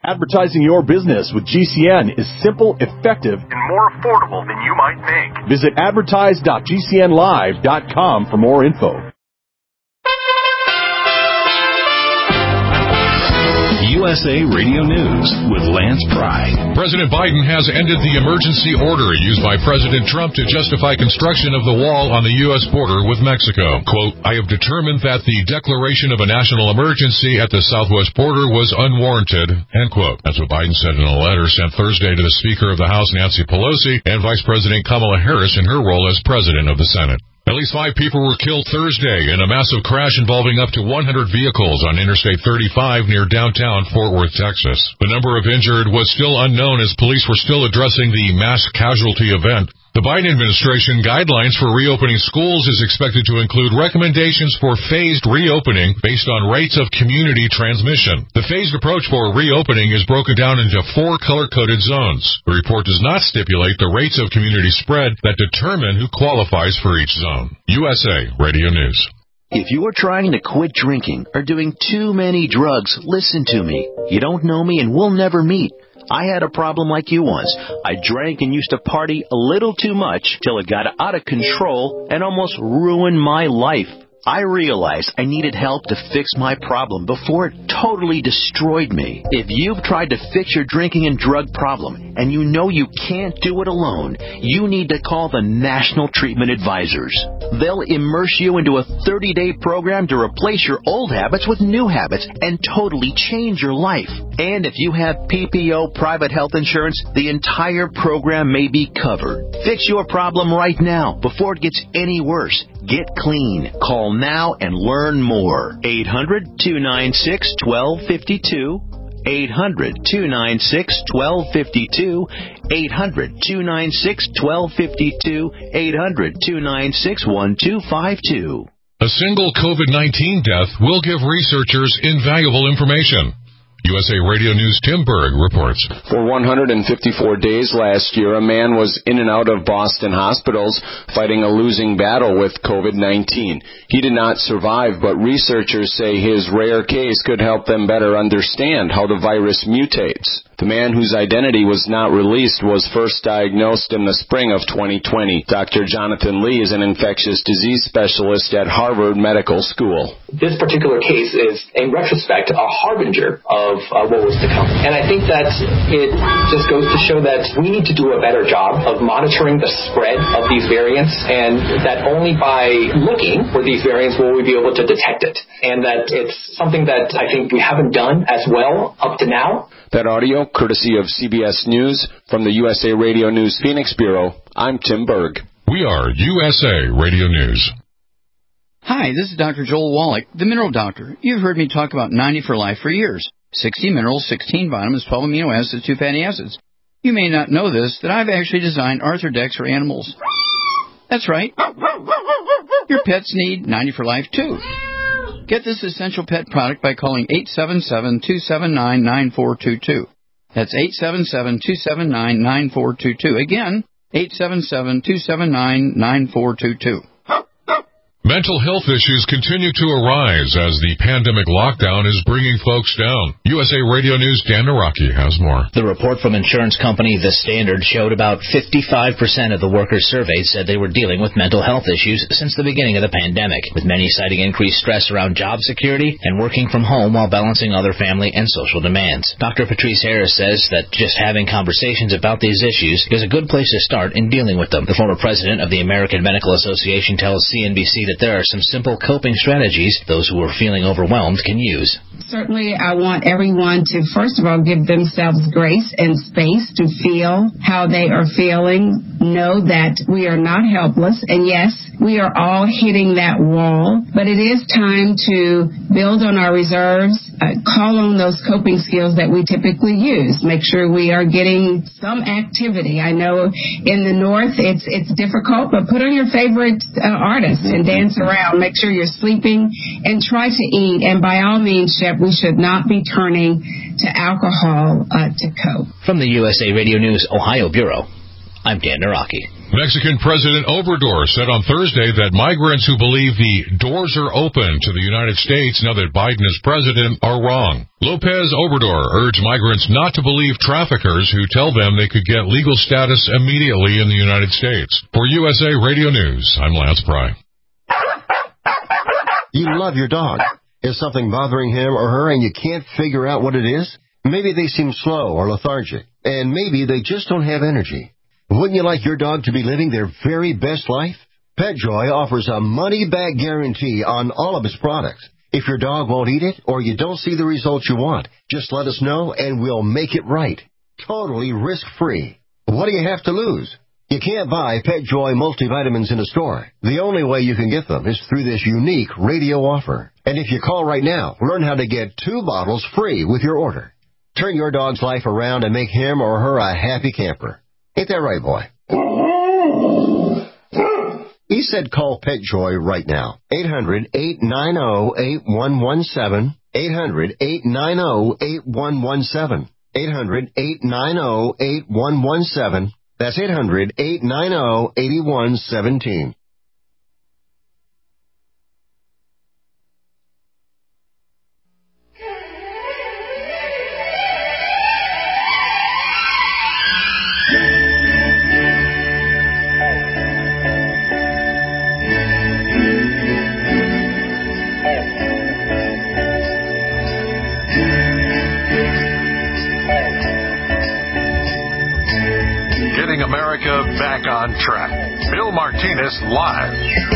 Advertising your business with GCN is simple, effective, and more affordable than you might think. Visit advertise.gcnlive.com for more info. USA Radio News with Lance Pry. President Biden has ended the emergency order used by President Trump to justify construction of the wall on the U.S. border with Mexico. Quote, I have determined that the declaration of a national emergency at the southwest border was unwarranted, end quote. That's what Biden said in a letter sent Thursday to the Speaker of the House, Nancy Pelosi, and Vice President Kamala Harris in her role as President of the Senate. At least 5 people were killed Thursday in a massive crash involving up to 100 vehicles on Interstate 35 near downtown Fort Worth, Texas. The number of injured was still unknown as police were still addressing the mass casualty event. The Biden administration guidelines for reopening schools is expected to include recommendations for phased reopening based on rates of community transmission. The phased approach for reopening is broken down into 4 color-coded zones. The report does not stipulate the rates of community spread that determine who qualifies for each zone. USA Radio News. If you are trying to quit drinking or doing too many drugs, listen to me. You don't know me and we'll never meet. I had a problem like you once. I drank and used to party a little too much till it got out of control and almost ruined my life. I realized I needed help to fix my problem before it totally destroyed me. If you've tried to fix your drinking and drug problem and you know you can't do it alone, you need to call the National Treatment Advisors. They'll immerse you into a 30-day program to replace your old habits with new habits and totally change your life. And if you have PPO private health insurance, the entire program may be covered. Fix your problem right now before it gets any worse. Get clean. Call now and learn more. 800-296-1252. 800-296-1252. 800-296-1252. 800-296-1252. A single COVID-19 death will give researchers invaluable information. USA Radio News' Tim Berg reports. For 154 days last year, a man was in and out of Boston hospitals fighting a losing battle with COVID-19. He did not survive, but researchers say his rare case could help them better understand how the virus mutates. The man whose identity was not released was first diagnosed in the spring of 2020. Dr. Jonathan Lee is an infectious disease specialist at Harvard Medical School. This particular case is, in retrospect, a harbinger of what was to come. And I think that it just goes to show that we need to do a better job of monitoring the spread of these variants, and that only by looking for these variants will we be able to detect it. And that it's something that I think we haven't done as well up to now. That audio, courtesy of CBS News. From the USA Radio News Phoenix Bureau, I'm Tim Berg. We are USA Radio News. Hi, this is Dr. Joel Wallach, the Mineral Doctor. You've heard me talk about 90 for Life for years. 60 minerals, 16 vitamins, 12 amino acids, 2 fatty acids. You may not know this, that I've actually designed Arthrodex for animals. That's right. Your pets need 90 for Life, too. Get this essential pet product by calling 877-279-9422. That's 877-279-9422. Again, 877-279-9422. Mental health issues continue to arise as the pandemic lockdown is bringing folks down. USA Radio News' Dan Naraki has more. The report from insurance company The Standard showed about 55% of the workers surveyed said they were dealing with mental health issues since the beginning of the pandemic, with many citing increased stress around job security and working from home while balancing other family and social demands. Dr. Patrice Harris says that just having conversations about these issues is a good place to start in dealing with them. The former president of the American Medical Association tells CNBC that there are some simple coping strategies those who are feeling overwhelmed can use. Certainly, I want everyone to, first of all, give themselves grace and space to feel how they are feeling, know that we are not helpless, and yes, we are all hitting that wall, but it is time to build on our reserves, call on those coping skills that we typically use, make sure we are getting some activity. I know in the North it's difficult, but put on your favorite artist and dance around, make sure you're sleeping, and try to eat, and by all means, Shep, we should not be turning to alcohol to cope. From the USA Radio News Ohio Bureau, I'm Dan Naraki. Mexican President Obrador said on Thursday that migrants who believe the doors are open to the United States now that Biden is president are wrong. Lopez Obrador urged migrants not to believe traffickers who tell them they could get legal status immediately in the United States. For USA Radio News, I'm Lance Pry. You love your dog. Is something bothering him or her and you can't figure out what it is? Maybe they seem slow or lethargic, and maybe they just don't have energy. Wouldn't you like your dog to be living their very best life? PetJoy offers a money-back guarantee on all of its products. If your dog won't eat it or you don't see the results you want, just let us know and we'll make it right. Totally risk-free. What do you have to lose? You can't buy PetJoy multivitamins in a store. The only way you can get them is through this unique radio offer. And if you call right now, learn how to get 2 bottles free with your order. Turn your dog's life around and make him or her a happy camper. Ain't that right, boy? He said call PetJoy right now. 800-890-8117. 800-890-8117. 800-890-8117. That's 800-890-8117. America back on track. Bill Martinez live.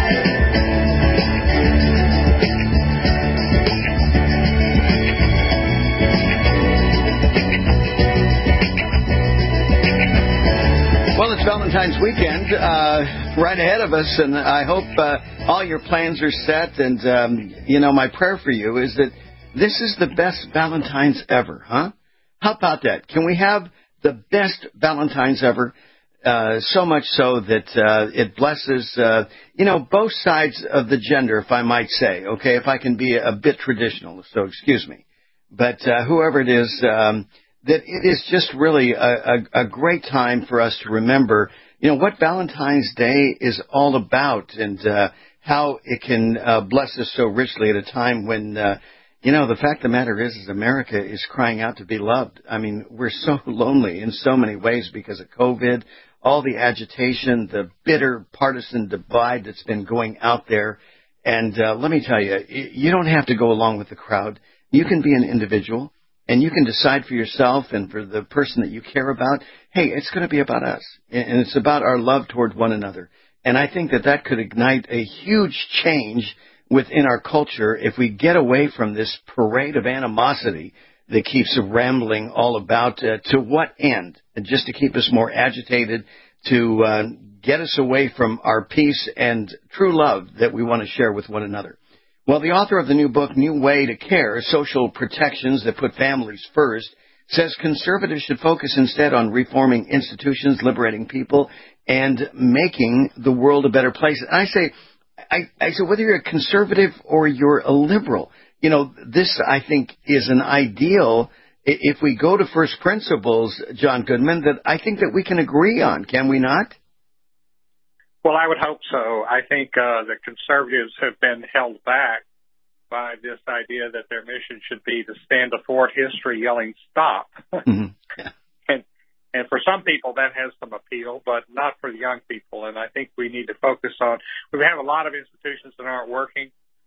Well, it's Valentine's weekend right ahead of us, and I hope all your plans are set. And, my prayer for you is that this is the best Valentine's ever, huh? How about that? Can we have the best Valentine's ever? So much so that it blesses, both sides of the gender, if I might say, okay, if I can be a bit traditional, so excuse me. But whoever it is, that it is just really a great time for us to remember, what Valentine's Day is all about and how it can bless us so richly at a time when the fact of the matter is America is crying out to be loved. I mean, we're so lonely in so many ways because of COVID, all the agitation, the bitter partisan divide that's been going out there. And let me tell you, you don't have to go along with the crowd. You can be an individual, and you can decide for yourself and for the person that you care about, hey, it's going to be about us, and it's about our love toward one another. And I think that could ignite a huge change within our culture if we get away from this parade of animosity that keeps rambling all about to what end? And just to keep us more agitated, to get us away from our peace and true love that we want to share with one another. Well, the author of the new book, New Way to Care, Social Protections That Put Families First, says conservatives should focus instead on reforming institutions, liberating people, and making the world a better place. I say, whether you're a conservative or you're a liberal, this, I think, is an ideal, if we go to first principles, John Goodman, that I think that we can agree on, can we not? Well, I would hope so. I think the conservatives have been held back by this idea that their mission should be to stand athwart history yelling, stop. Mm-hmm. Yeah. And for some people, that has some appeal, but not for the young people. And I think we need to focus on, we have a lot of institutions that aren't working.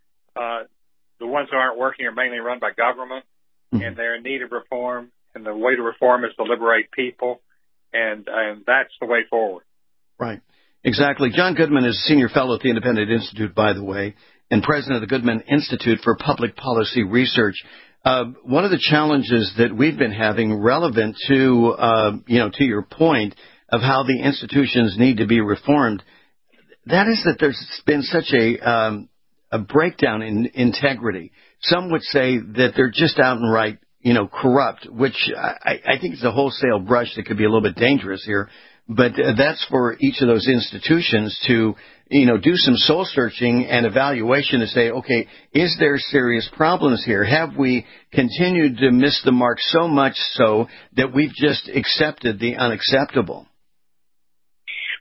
The ones that aren't working are mainly run by government, and they're in need of reform. And the way to reform is to liberate people, and that's the way forward. Right. Exactly. John Goodman is Senior Fellow at the Independent Institute, by the way, and President of the Goodman Institute for Public Policy Research. One of the challenges that we've been having relevant to, to your point of how the institutions need to be reformed, that is that there's been such a breakdown in integrity. Some would say that they're just outright, corrupt, which I think is a wholesale brush that could be a little bit dangerous here. But that's for each of those institutions to, do some soul searching and evaluation to say, okay, is there serious problems here? Have we continued to miss the mark so much so that we've just accepted the unacceptable?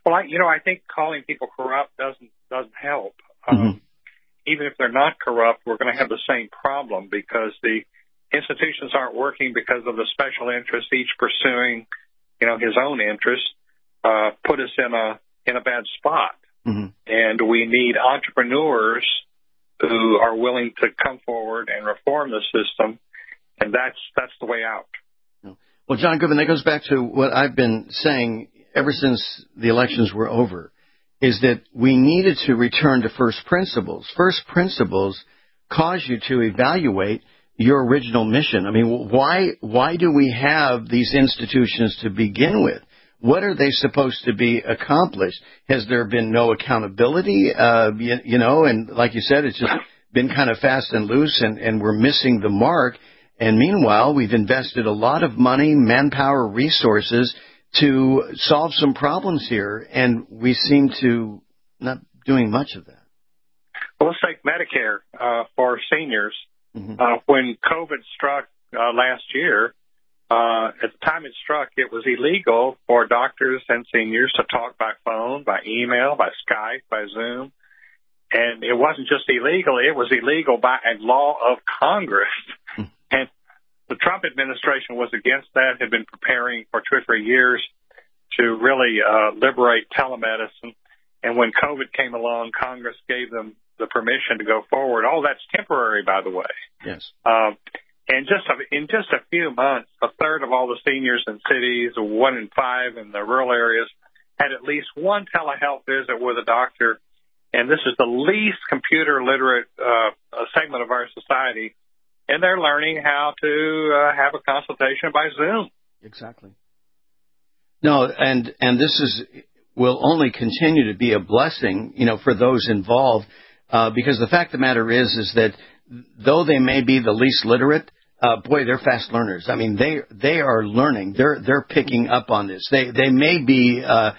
Well, I think calling people corrupt doesn't help. Even if they're not corrupt, we're going to have the same problem because the institutions aren't working because of the special interests, each pursuing, his own interests, put us in a bad spot. And we need entrepreneurs who are willing to come forward and reform the system, and that's the way out. Well, John Goodman, that goes back to what I've been saying ever since the elections were over, is that we needed to return to first principles. First principles cause you to evaluate your original mission. I mean, why do we have these institutions to begin with? What are they supposed to be accomplished? Has there been no accountability? And like you said, it's just been kind of fast and loose, and we're missing the mark. And meanwhile, we've invested a lot of money, manpower, resources to solve some problems here, and we seem to not doing much of that. Well, let's take Medicare for seniors. When COVID struck last year, at the time it struck, it was illegal for doctors and seniors to talk by phone, by email, by Skype, by Zoom. And it wasn't just illegal, it was illegal by a law of Congress. And the Trump administration was against that, had been preparing for 2 or 3 years to really liberate telemedicine. And when COVID came along, Congress gave them the permission to go forward. All that's temporary, by the way. Yes. And in just a few months, a third of all the seniors in cities, 1 in 5 in the rural areas, had at least one telehealth visit with a doctor. And this is the least computer literate segment of our society. And they're learning how to have a consultation by Zoom. Exactly. No, and this will only continue to be a blessing, for those involved, because the fact of the matter is that though they may be the least literate, they're fast learners. I mean, they are learning. They're picking up on this. They may be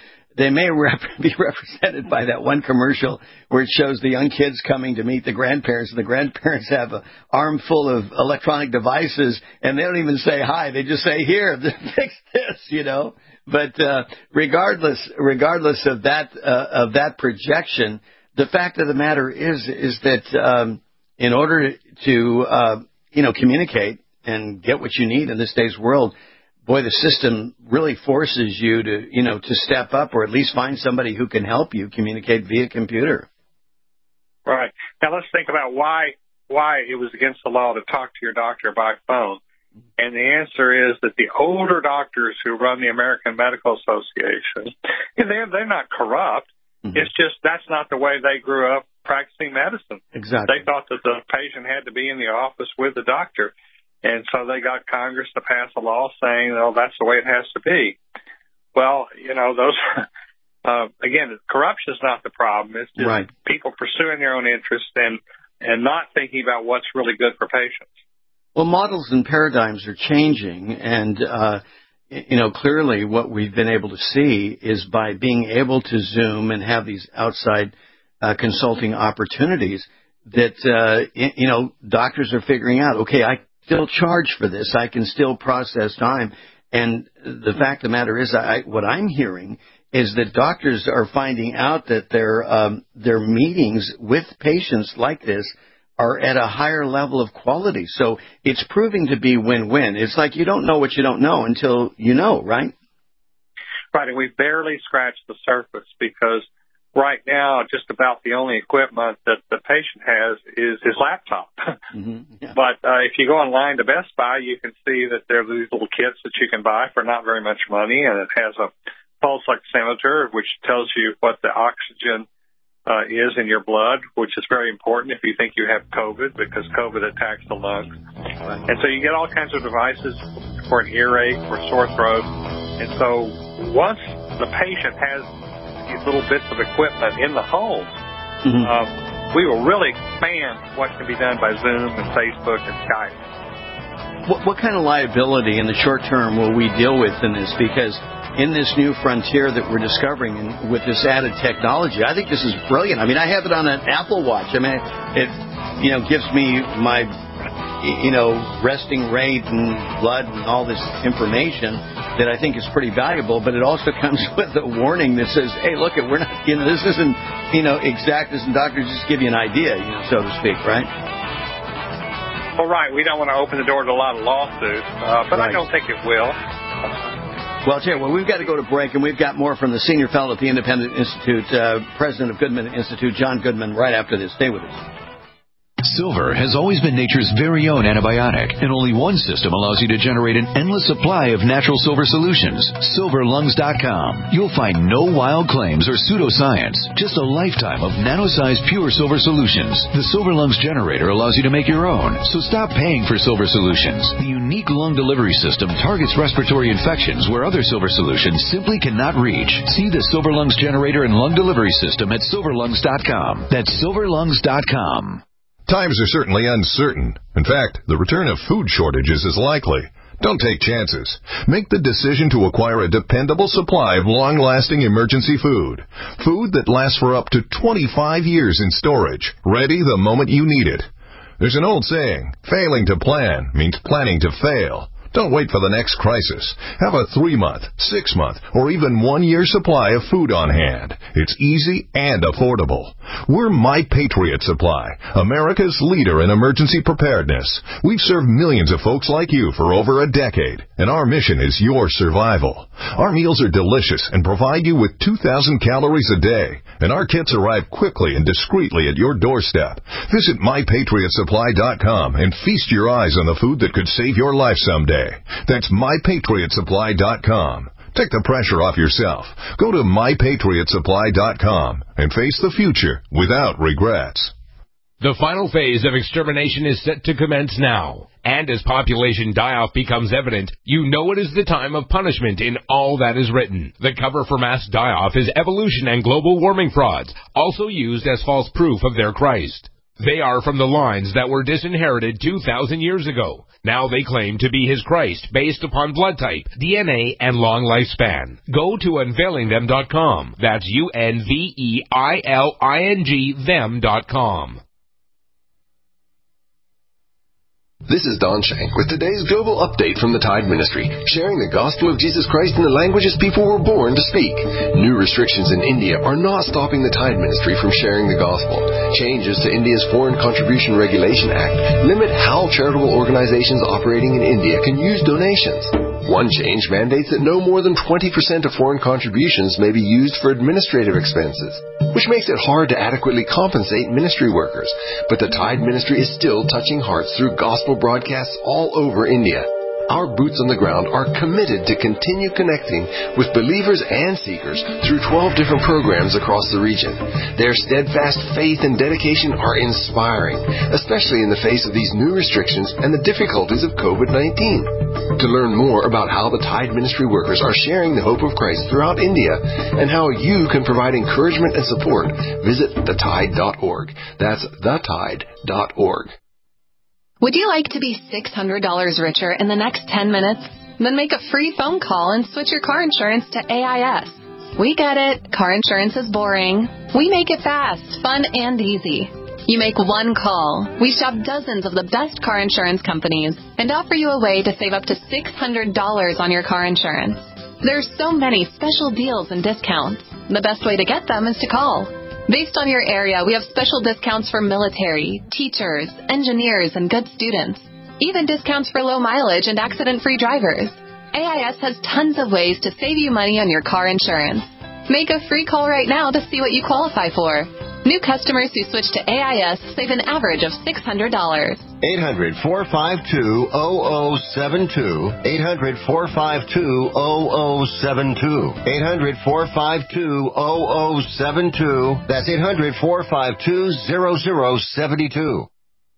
be represented by that one commercial where it shows the young kids coming to meet the grandparents, and the grandparents have an arm full of electronic devices, and they don't even say hi. They just say, "Here, fix this," But regardless of that projection, the fact of the matter is that in order to communicate and get what you need in this day's world, the system really forces you to step up, or at least find somebody who can help you communicate via computer. Right. Now let's think about why it was against the law to talk to your doctor by phone. And the answer is that the older doctors who run the American Medical Association, they're not corrupt. It's just that's not the way they grew up practicing medicine. Exactly. They thought that the patient had to be in the office with the doctor. And so they got Congress to pass a law saying, that's the way it has to be. Well, those, again, corruption is not the problem. It's just people pursuing their own interests and not thinking about what's really good for patients. Well, models and paradigms are changing, and, clearly what we've been able to see is by being able to Zoom and have these outside consulting opportunities that, doctors are figuring out, okay, I still charge for this. I can still process time. And the fact of the matter is, what I'm hearing is that doctors are finding out that their meetings with patients like this are at a higher level of quality. So it's proving to be win-win. It's like you don't know what you don't know until you know, right? Right, and we barely scratched the surface because right now just about the only equipment that the patient has is his laptop. Yeah. But if you go online to Best Buy, you can see that there are these little kits that you can buy for not very much money, and it has a pulse oximeter, which tells you what the oxygen is in your blood, which is very important if you think you have COVID, because COVID attacks the lungs. And so you get all kinds of devices for an earache, for sore throat. And so once the patient has these little bits of equipment in the home, we will really expand what can be done by Zoom and Facebook and Skype. What kind of liability in the short term will we deal with in this? Because in this new frontier that we're discovering and with this added technology, I think this is brilliant. I mean, I have it on an Apple Watch. I mean, it gives me my resting rate and blood and all this information that I think is pretty valuable, but it also comes with a warning that says, hey, look, we're not, this isn't, exact. This doctors just give you an idea, so to speak, right? Well, right. We don't want to open the door to a lot of lawsuits, but right. I don't think it will. Well, we've got to go to break, and we've got more from the senior fellow at the Independent Institute, president of Goodman Institute, John Goodman, right after this. Stay with us. Silver has always been nature's very own antibiotic, and only one system allows you to generate an endless supply of natural silver solutions. SilverLungs.com. You'll find no wild claims or pseudoscience, just a lifetime of nano-sized pure silver solutions. The Silver Lungs generator allows you to make your own, so stop paying for silver solutions. The unique lung delivery system targets respiratory infections where other silver solutions simply cannot reach. See the Silver Lungs generator and lung delivery system at SilverLungs.com. That's SilverLungs.com. Times are certainly uncertain. In fact, the return of food shortages is likely. Don't take chances. Make the decision to acquire a dependable supply of long-lasting emergency food. Food that lasts for up to 25 years in storage, ready the moment you need it. There's an old saying, failing to plan means planning to fail. Don't wait for the next crisis. Have a 3-month, 6-month, or even 1-year supply of food on hand. It's easy and affordable. We're My Patriot Supply, America's leader in emergency preparedness. We've served millions of folks like you for over a decade, and our mission is your survival. Our meals are delicious and provide you with 2,000 calories a day, and our kits arrive quickly and discreetly at your doorstep. Visit MyPatriotSupply.com and feast your eyes on the food that could save your life someday. That's MyPatriotSupply.com. Take the pressure off yourself. Go to MyPatriotSupply.com and face the future without regrets. The final phase of extermination is set to commence now. And as population die-off becomes evident, you know it is the time of punishment in all that is written. The cover for mass die-off is evolution and global warming frauds, also used as false proof of their Christ. They are from the lines that were disinherited 2,000 years ago. Now they claim to be his Christ based upon blood type, DNA, and long lifespan. Go to unveilingthem.com. That's UNVEILING them.com. This is Don Shank with today's global update from the Tide Ministry, sharing the gospel of Jesus Christ in the languages people were born to speak. New restrictions in India are not stopping the Tide Ministry from sharing the gospel. Changes to India's Foreign Contribution Regulation Act limit how charitable organizations operating in India can use donations. One change mandates that no more than 20% of foreign contributions may be used for administrative expenses, which makes it hard to adequately compensate ministry workers. But the Tide Ministry is still touching hearts through gospel broadcasts all over India. Our boots on the ground are committed to continue connecting with believers and seekers through 12 different programs across the region. Their steadfast faith and dedication are inspiring, especially in the face of these new restrictions and the difficulties of COVID-19. To learn more about how the Tide Ministry workers are sharing the hope of Christ throughout India and how you can provide encouragement and support, visit thetide.org. That's thetide.org. Would you like to be $600 richer in the next 10 minutes? Then make a free phone call and switch your car insurance to AIS. We get it. Car insurance is boring. We make it fast, fun, and easy. You make one call. We shop dozens of the best car insurance companies and offer you a way to save up to $600 on your car insurance. There's so many special deals and discounts. The best way to get them is to call. Based on your area, we have special discounts for military, teachers, engineers, and good students. Even discounts for low mileage and accident-free drivers. AIS has tons of ways to save you money on your car insurance. Make a free call right now to see what you qualify for. New customers who switch to AIS save an average of $600. 800-452-0072. 800-452-0072. 800-452-0072. That's 800-452-0072.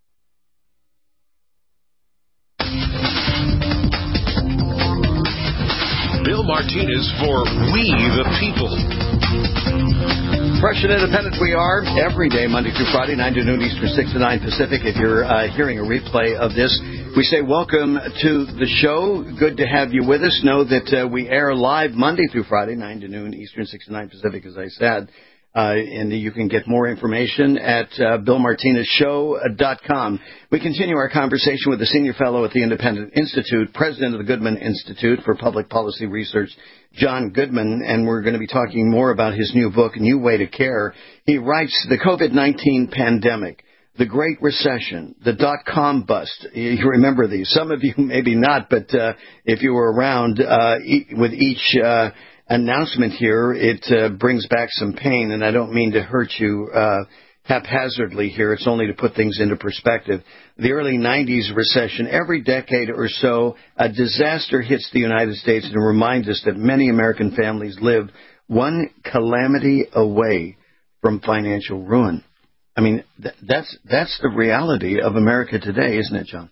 Bill Martinez for We the People. Fresh and independent we are every day, Monday through Friday, 9 to noon Eastern, 6 to 9 Pacific. If you're hearing a replay of this, we say welcome to the show. Good to have you with us. Know that we air live Monday through Friday, 9 to noon Eastern, 6 to 9 Pacific, as I said. And you can get more information at BillMartinezShow.com. We continue our conversation with the Senior Fellow at the Independent Institute, President of the Goodman Institute for Public Policy Research, John Goodman, and we're going to be talking more about his new book, New Way to Care. He writes, the COVID-19 pandemic, the Great Recession, the dot-com bust. You remember these. Some of you maybe not, but if you were around with each announcement here, it brings back some pain, and I don't mean to hurt you haphazardly here. It's only to put things into perspective. The early 90s recession, every decade or so, a disaster hits the United States and reminds us that many American families lived one calamity away from financial ruin. I mean, that's the reality of America today, isn't it, John?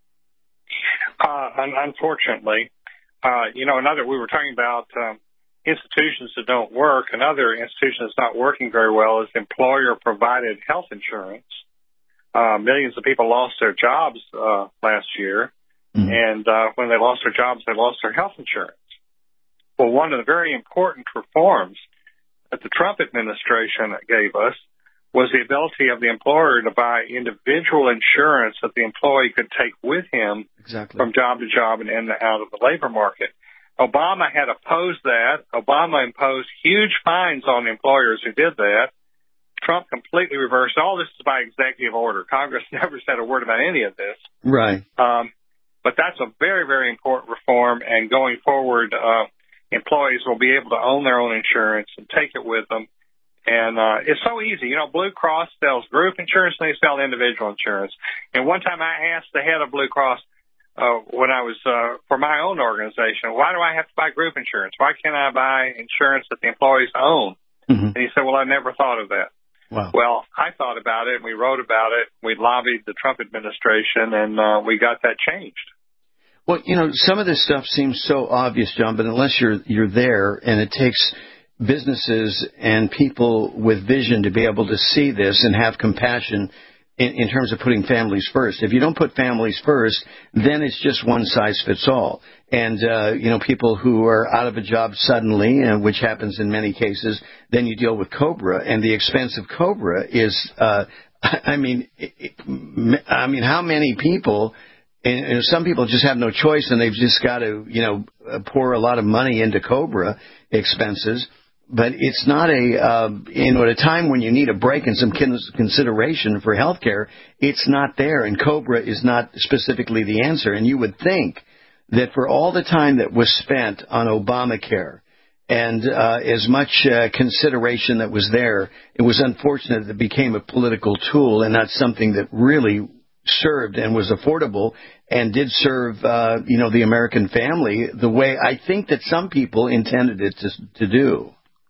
Unfortunately, we were talking about institutions that don't work. Another institution that's not working very well is employer-provided health insurance. Millions of people lost their jobs last year, and when they lost their jobs, they lost their health insurance. Well, one of the very important reforms that the Trump administration gave us was the ability of the employer to buy individual insurance that the employee could take with him from job to job and in and out of the labor market. Obama had opposed that. Obama imposed huge fines on employers who did that. Trump completely reversed. All this is by executive order. Congress never said a word about any of this. Right. But that's a very, very important reform, and going forward, employees will be able to own their own insurance and take it with them. And it's so easy. Blue Cross sells group insurance, and they sell individual insurance. And one time I asked the head of Blue Cross when I was for my own organization, why do I have to buy group insurance? Why can't I buy insurance that the employees own? And he said, well, I never thought of that. Wow. Well, I thought about it, and we wrote about it. We lobbied the Trump administration, and we got that changed. Well, some of this stuff seems so obvious, John, but unless you're there, and it takes businesses and people with vision to be able to see this and have compassion in terms of putting families first. If you don't put families first, then it's just one size fits all. And, people who are out of a job suddenly, which happens in many cases, then you deal with COBRA, and the expense of COBRA is, how many people, and some people just have no choice, and they've just got to, pour a lot of money into COBRA expenses. But it's not at a time when you need a break and some consideration for health care, it's not there, and COBRA is not specifically the answer. And you would think that for all the time that was spent on Obamacare and as much consideration that was there, it was unfortunate that it became a political tool and not something that really served and was affordable and did serve, the American family the way I think that some people intended it to do.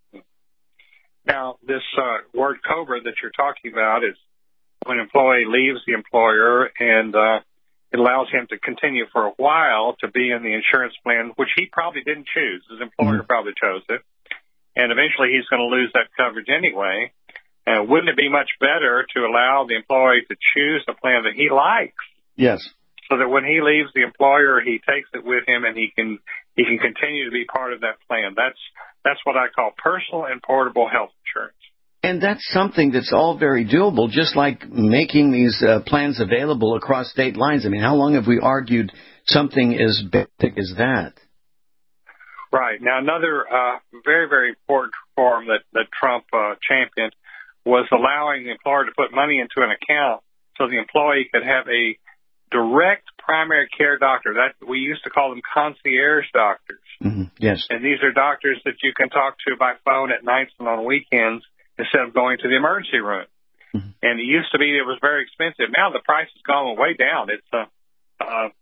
Now, this word COBRA that you're talking about is when an employee leaves the employer, and it allows him to continue for a while to be in the insurance plan, which he probably didn't choose. His employer probably chose it. And eventually he's going to lose that coverage anyway. And wouldn't it be much better to allow the employee to choose a plan that he likes? Yes. So that when he leaves the employer, he takes it with him, and he can continue to be part of that plan. That's what I call personal and portable health insurance. And that's something that's all very doable, just like making these plans available across state lines. I mean, how long have we argued something as big as that? Right. Now, another very, very important reform that Trump championed was allowing the employer to put money into an account so the employee could have a direct primary care doctor. That we used to call them concierge doctors. Yes. And these are doctors that you can talk to by phone at nights and on weekends instead of going to the emergency room. And it used to be it was very expensive. Now the price has gone way down. It's $50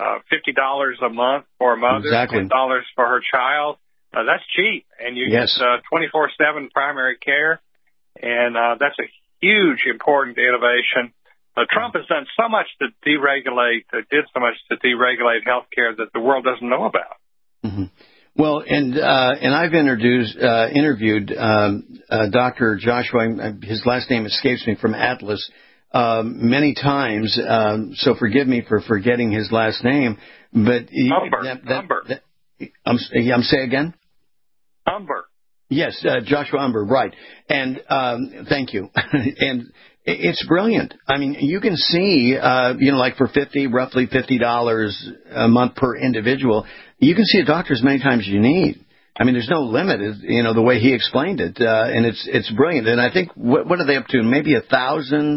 a month for a mother, $10 for her child. That's cheap, and you get 24/7 primary care, and that's a huge, important innovation. Trump has done so much to deregulate healthcare that the world doesn't know about. Well, and I've interviewed Dr. Joshua. His last name escapes me, from Atlas, many times. So forgive me for forgetting his last name. But Umber. Say again. Umber. Yes, Joshua Umber, right. And thank you. And it's brilliant. I mean, you can see, like for roughly $50 a month per individual, you can see a doctor as many times as you need. I mean, there's no limit, the way he explained it, and it's brilliant. And I think what are they up to? Maybe 1,000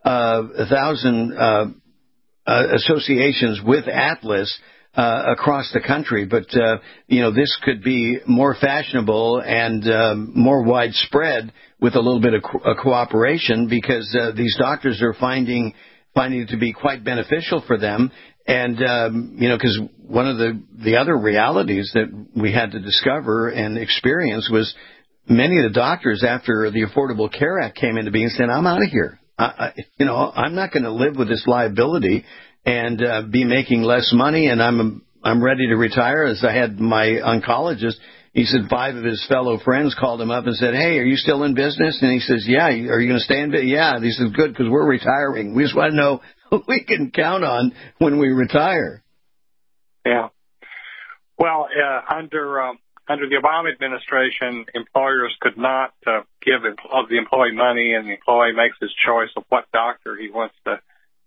associations with Atlas across the country. But this could be more fashionable and more widespread with a little bit of cooperation, because these doctors are finding it to be quite beneficial for them. And, because one of the other realities that we had to discover and experience was many of the doctors, after the Affordable Care Act came into being, said, I'm out of here. I'm not going to live with this liability and be making less money, and I'm ready to retire. As I had my oncologist, he said 5 of his fellow friends called him up and said, hey, are you still in business? And he says, yeah. Are you going to stay in business? Yeah. And he says, good, because we're retiring. We just want to know who we can count on when we retire. Yeah. Well, under the Obama administration, employers could not give the employee money, and the employee makes his choice of what doctor he wants to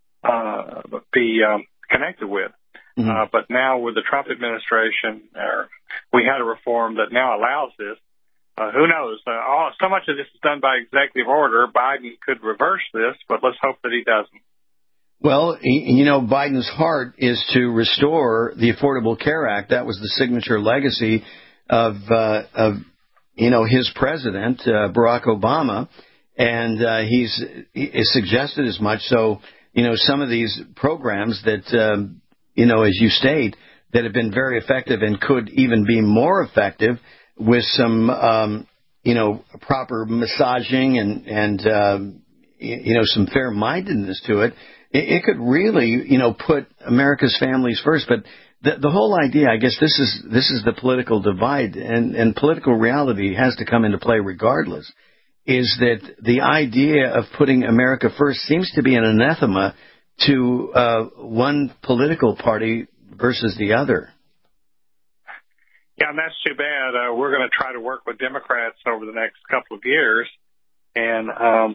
be connected with. Mm-hmm. But now with the Trump administration, we had a reform that now allows this. Who knows? So much of this is done by executive order. Biden could reverse this, but let's hope that he doesn't. Well, Biden's heart is to restore the Affordable Care Act. That was the signature legacy of his president, Barack Obama, and he's suggested as much. So, some of these programs that, as you state, that have been very effective and could even be more effective with some, proper massaging and some fair-mindedness to it. It could really, put America's families first. But the whole idea, I guess, this is the political divide, and political reality has to come into play regardless, is that the idea of putting America first seems to be an anathema to one political party versus the other. Yeah, and that's too bad. We're going to try to work with Democrats over the next couple of years, and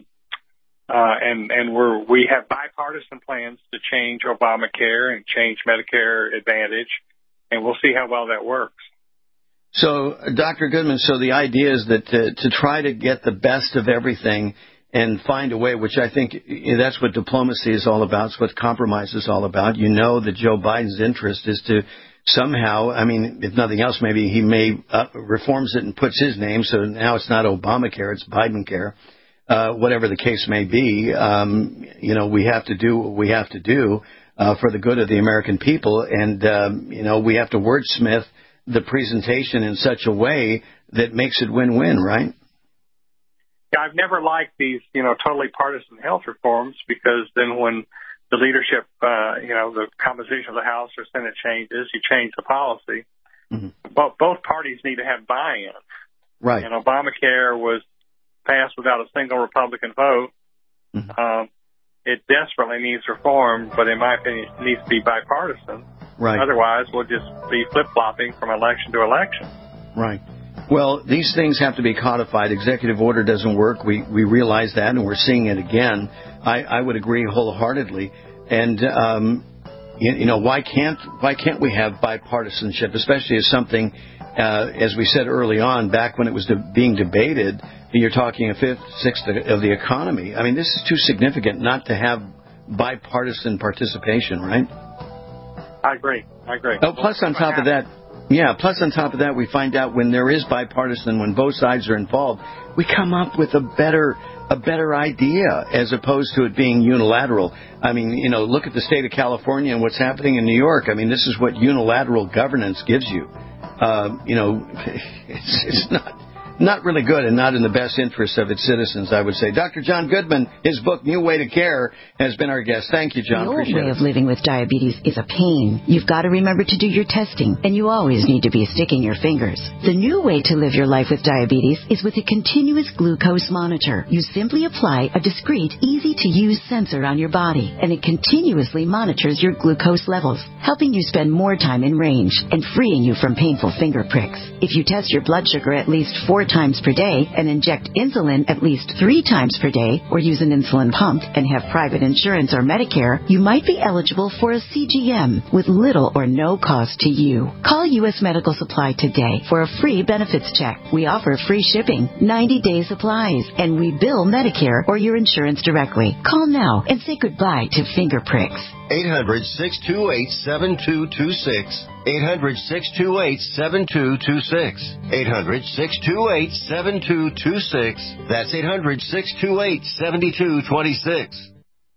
we have bipartisan plans to change Obamacare and change Medicare Advantage, and we'll see how well that works. So, Dr. Goodman, the idea is that to try to get the best of everything and find a way, which I think that's what diplomacy is all about, it's what compromise is all about. That Joe Biden's interest is to somehow, if nothing else, maybe he may reforms it and puts his name, so now it's not Obamacare, it's Bidencare. Whatever the case may be, we have to do what we have to do for the good of the American people, and we have to wordsmith the presentation in such a way that makes it win-win, right? Yeah, I've never liked these, totally partisan health reforms, because then when the leadership, the composition of the House or Senate changes, you change the policy. Mm-hmm. Both parties need to have buy-in. Right. And Obamacare was passed without a single Republican vote. Mm-hmm. It desperately needs reform, but in my opinion, it needs to be bipartisan. Right. Otherwise, we'll just be flip-flopping from election to election. Right. Well, these things have to be codified. Executive order doesn't work. We realize that, and we're seeing it again. I would agree wholeheartedly. And why can't we have bipartisanship, especially as something, as we said early on, back when it was being debated, you're talking a fifth, sixth of the economy. I mean, this is too significant not to have bipartisan participation, right? I agree. Oh, plus on top of that, we find out when there is bipartisan, when both sides are involved, we come up with a better idea as opposed to it being unilateral. I mean, look at the state of California and what's happening in New York. I mean, this is what unilateral governance gives you. It's not really good and not in the best interest of its citizens, I would say. Dr. John Goodman, his book, New Way to Care, has been our guest. Thank you, John. The old way of living with diabetes is a pain. You've got to remember to do your testing, and you always need to be sticking your fingers. The new way to live your life with diabetes is with a continuous glucose monitor. You simply apply a discreet, easy-to-use sensor on your body, and it continuously monitors your glucose levels, helping you spend more time in range and freeing you from painful finger pricks. If you test your blood sugar at least 4 times per day and inject insulin at least 3 times per day or use an insulin pump and have private insurance or Medicare, you might be eligible for a CGM with little or no cost to you. Call U.S. Medical Supply today for a free benefits check. We offer free shipping, 90-day supplies, and we bill Medicare or your insurance directly. Call now and say goodbye to finger pricks. 800-628-7226. 800-628-7226. 800-628-7226. That's 800-628-7226.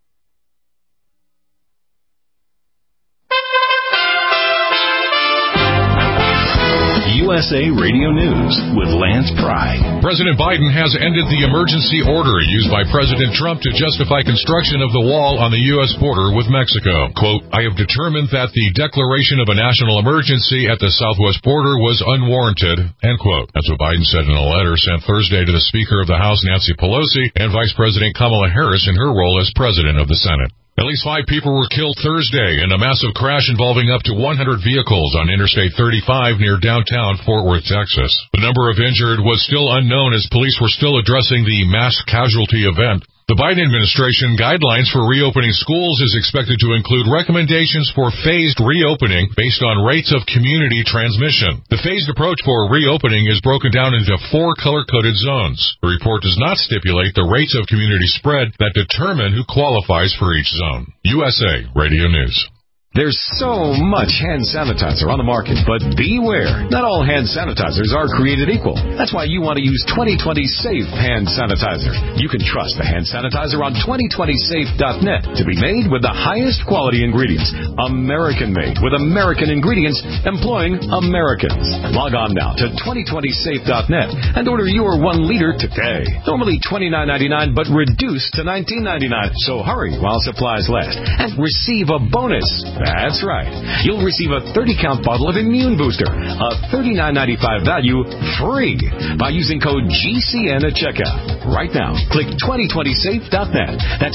USA Radio News with Lance Pry. President Biden has ended the emergency order used by President Trump to justify construction of the wall on the U.S. border with Mexico. Quote, I have determined that the declaration of a national emergency at the southwest border was unwarranted, end quote. That's what Biden said in a letter sent Thursday to the Speaker of the House, Nancy Pelosi, and Vice President Kamala Harris in her role as President of the Senate. At least 5 people were killed Thursday in a massive crash involving up to 100 vehicles on Interstate 35 near downtown Fort Worth, Texas. The number of injured was still unknown as police were still addressing the mass casualty event. The Biden administration guidelines for reopening schools is expected to include recommendations for phased reopening based on rates of community transmission. The phased approach for reopening is broken down into 4 color-coded zones. The report does not stipulate the rates of community spread that determine who qualifies for each zone. USA Radio News. There's so much hand sanitizer on the market, but beware. Not all hand sanitizers are created equal. That's why you want to use 2020 Safe Hand Sanitizer. You can trust the hand sanitizer on 2020safe.net to be made with the highest quality ingredients. American-made with American ingredients employing Americans. Log on now to 2020safe.net and order your 1 liter today. Normally $29.99, but reduced to $19.99. So hurry while supplies last and receive a bonus. That's right. You'll receive a 30-count bottle of Immune Booster, a $39.95 value, free by using code GCN at checkout. Right now, click 2020safe.net. That's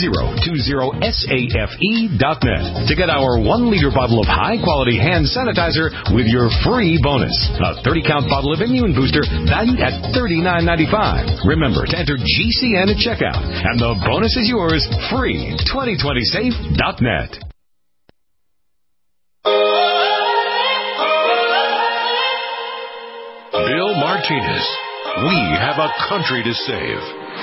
2020safe.net to get our 1-liter bottle of high-quality hand sanitizer with your free bonus. A 30-count bottle of Immune Booster valued at $39.95. Remember to enter GCN at checkout, and the bonus is yours free. 2020safe.net. Bill Martinez. We have a country to save.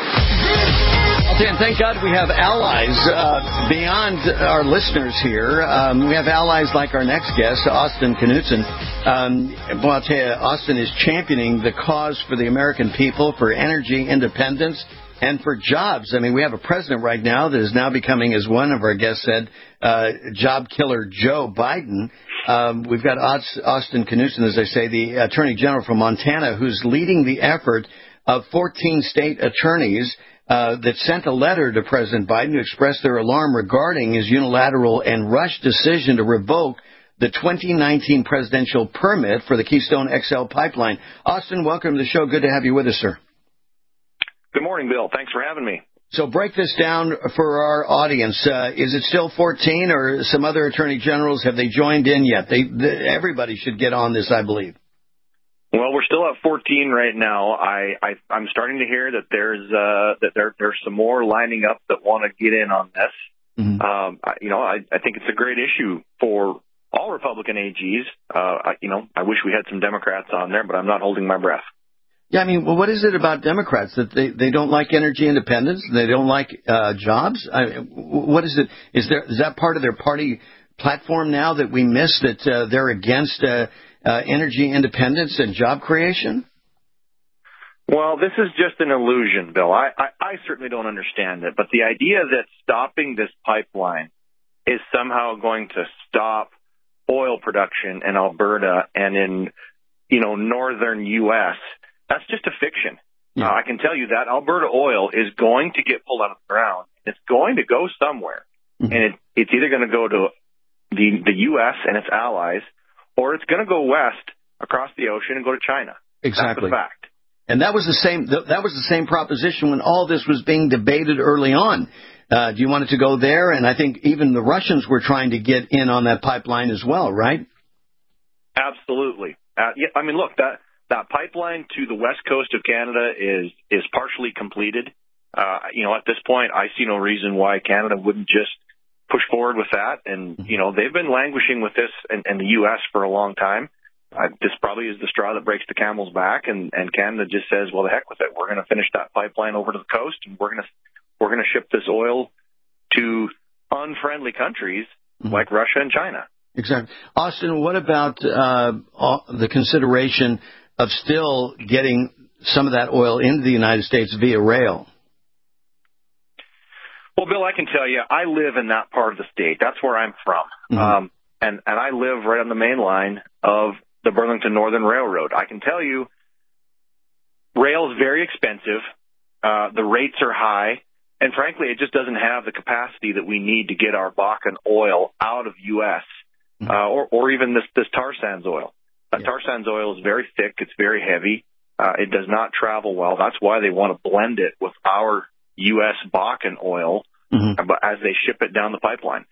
And thank God we have allies beyond our listeners here. We have allies like our next guest, Austin Knudsen. Well, I'll tell you, Austin is championing the cause for the American people, for energy independence, and for jobs. I mean, we have a president right now that is now becoming, as one of our guests said, job killer Joe Biden. We've got Austin Knudsen, as I say, the Attorney General from Montana, who's leading the effort of 14 state attorneys that sent a letter to President Biden to express their alarm regarding his unilateral and rushed decision to revoke the 2019 presidential permit for the Keystone XL pipeline. Austin, welcome to the show. Good to have you with us, sir. Good morning, Bill. Thanks for having me. So break this down for our audience. Is it still 14 or some other attorney generals? Have they joined in yet? Everybody should get on this, I believe. Well, we're still at 14 right now. I'm starting to hear that there's some more lining up that want to get in on this. Mm-hmm. I think it's a great issue for all Republican AGs. I wish we had some Democrats on there, but I'm not holding my breath. Yeah, I mean, well, what is it about Democrats that they don't like energy independence? They don't like jobs? What is it? Is that part of their party platform now that we miss, that they're against energy independence and job creation? Well, this is just an illusion, Bill. I certainly don't understand it. But the idea that stopping this pipeline is somehow going to stop oil production in Alberta and in, northern U.S., that's just a fiction. Yeah. I can tell you that Alberta oil is going to get pulled out of the ground. It's going to go somewhere. Mm-hmm. And it's either going to go to the U.S. and its allies, or it's going to go west across the ocean and go to China. Exactly. That's the fact. And that was the same proposition when all this was being debated early on. Do you want it to go there? And I think even the Russians were trying to get in on that pipeline as well, right? Absolutely. Yeah, I mean, look, that pipeline to the west coast of Canada is partially completed. At this point, I see no reason why Canada wouldn't just push forward with that. And, they've been languishing with this and the U.S. for a long time. This probably is the straw that breaks the camel's back, and Canada just says, well, the heck with it. We're going to finish that pipeline over to the coast, and we're going to ship this oil to unfriendly countries like Russia and China. Exactly. Austin, what about the consideration of still getting some of that oil into the United States via rail? Well, Bill, I can tell you, I live in that part of the state. That's where I'm from. And I live right on the main line of the Burlington Northern Railroad. I can tell you, rail is very expensive. The rates are high. And frankly, it just doesn't have the capacity that we need to get our Bakken oil out of U.S. Or even this tar sands oil. Tar sands oil is very thick. It's very heavy. It does not travel well. That's why they want to blend it with our U.S. Bakken oil as they ship it down the pipeline.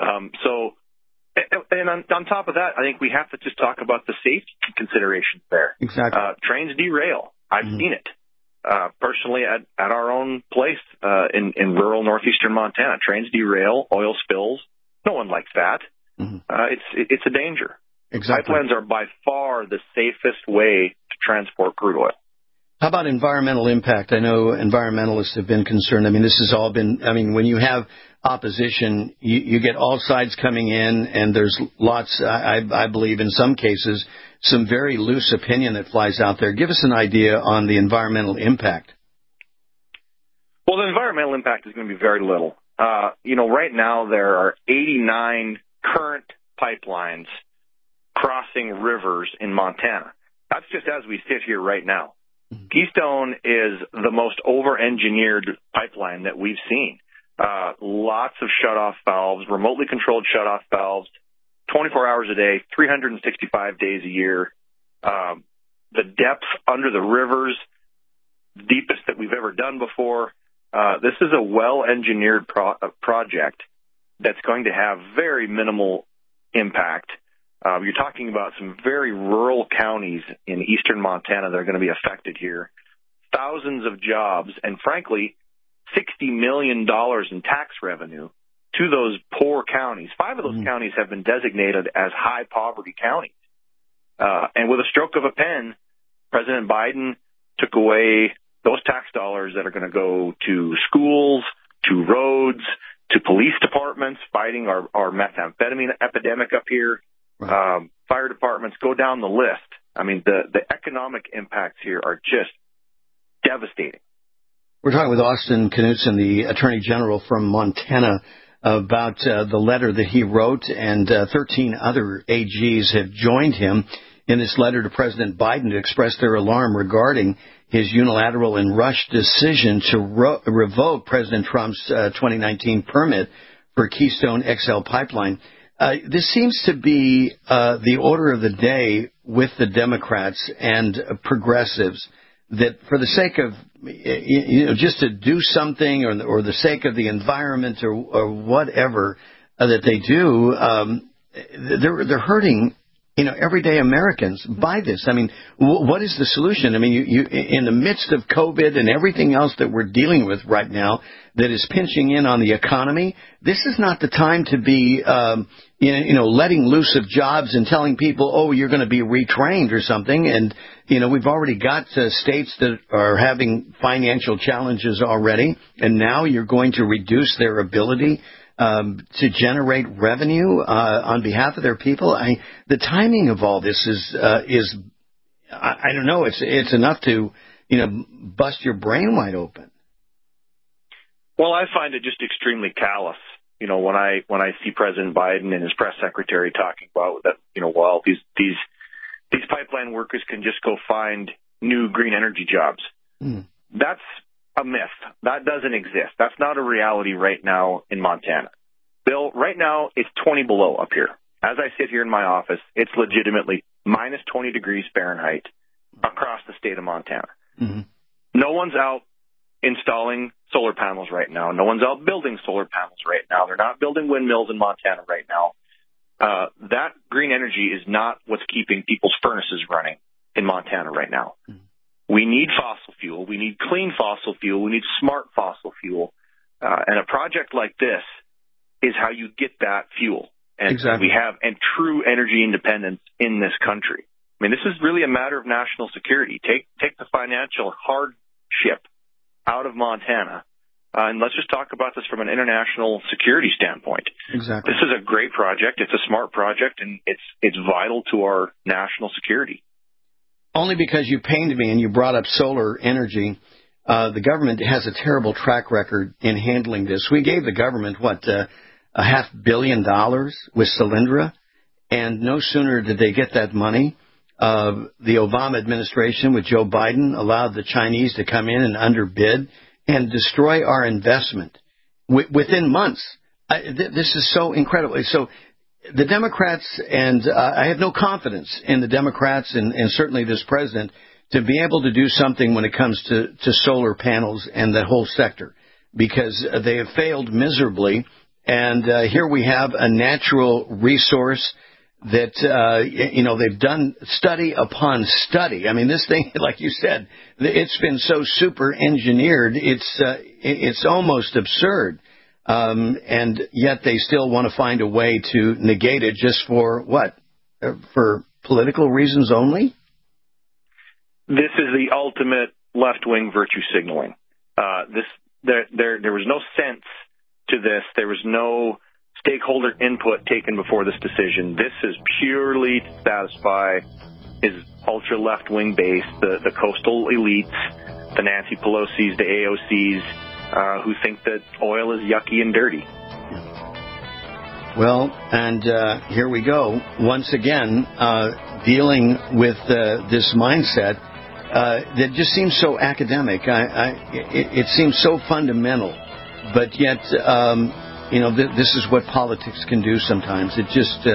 And on top of that, I think we have to just talk about the safety considerations there. Exactly. Trains derail. I've seen it personally at our own place in rural northeastern Montana. Trains derail, oil spills. No one likes that. It's a danger. Exactly. Pipelines are by far the safest way to transport crude oil. How about environmental impact? I know environmentalists have been concerned. I mean, this has all been, when you have opposition, you get all sides coming in, and there's lots, I believe in some cases, some very loose opinion that flies out there. Give us an idea on the environmental impact. Well, the environmental impact is going to be very little. Right now there are 89 current pipelines crossing rivers in Montana. That's just as we sit here right now. Keystone is the most over-engineered pipeline that we've seen. Lots of shutoff valves, remotely controlled shutoff valves, 24 hours a day, 365 days a year. The depth under the rivers, deepest that we've ever done before. This is a well-engineered project that's going to have very minimal impact. You're talking about some very rural counties in eastern Montana that are going to be affected here. Thousands of jobs, and frankly, $60 million in tax revenue to those poor counties. 5 of those counties have been designated as high poverty counties. And with a stroke of a pen, President Biden took away those tax dollars that are going to go to schools, to roads, to police departments fighting our methamphetamine epidemic up here. Fire departments, go down the list. The economic impacts here are just devastating. We're talking with Austin Knudsen, the Attorney General from Montana, about the letter that he wrote, and 13 other AGs have joined him in this letter to President Biden to express their alarm regarding his unilateral and rushed decision to revoke President Trump's 2019 permit for Keystone XL pipeline. This seems to be the order of the day with the Democrats and progressives, that for the sake of, just to do something or the sake of the environment or whatever that they do, they're hurting, everyday Americans by this. What is the solution? You in the midst of COVID and everything else that we're dealing with right now that is pinching in on the economy, this is not the time to be, letting loose of jobs and telling people, oh, you're going to be retrained or something. And, we've already got states that are having financial challenges already, and now you're going to reduce their ability to generate revenue on behalf of their people. The timing of all this is I don't know. It's enough to bust your brain wide open. Well, I find it just extremely callous. When I see President Biden and his press secretary talking about that, these pipeline workers can just go find new green energy jobs. That's a myth. That doesn't exist. That's not a reality right now in Montana. Bill, right now it's 20 below up here. As I sit here in my office, it's legitimately minus 20 degrees Fahrenheit across the state of Montana. No one's out installing solar panels right now. No one's out building solar panels right now. They're not building windmills in Montana right now. That green energy is not what's keeping people's furnaces running. in Montana right now. We need fossil fuel. We need clean fossil fuel. We need smart fossil fuel. And a project like this is how you get that fuel. And exactly. we have true energy independence in this country. I mean, this is really a matter of national security. Take the financial hardship out of Montana, and let's just talk about this from an international security standpoint. Exactly. This is a great project. It's a smart project, and it's vital to our national security. Only because you pained me and you brought up solar energy. The government has a terrible track record in handling this. We gave the government, $500 million with Solyndra, and no sooner did they get that money, the Obama administration with Joe Biden allowed the Chinese to come in and underbid and destroy our investment within months. This is so incredible. So the Democrats, and I have no confidence in the Democrats and certainly this president to be able to do something when it comes to solar panels and that whole sector, because they have failed miserably. And here we have a natural resource that, they've done study upon study. I mean, this thing, like you said, it's been so super engineered, it's almost absurd. And yet they still want to find a way to negate it just for what? For political reasons only? This is the ultimate left-wing virtue signaling. There was no sense to this. There was no stakeholder input taken before this decision. This is purely to satisfy his ultra-left-wing base, the coastal elites, the Nancy Pelosi's, the AOCs, who think that oil is yucky and dirty. Well, and here we go. Once again, dealing with this mindset that just seems so academic. It seems so fundamental, but yet, this is what politics can do sometimes. It just,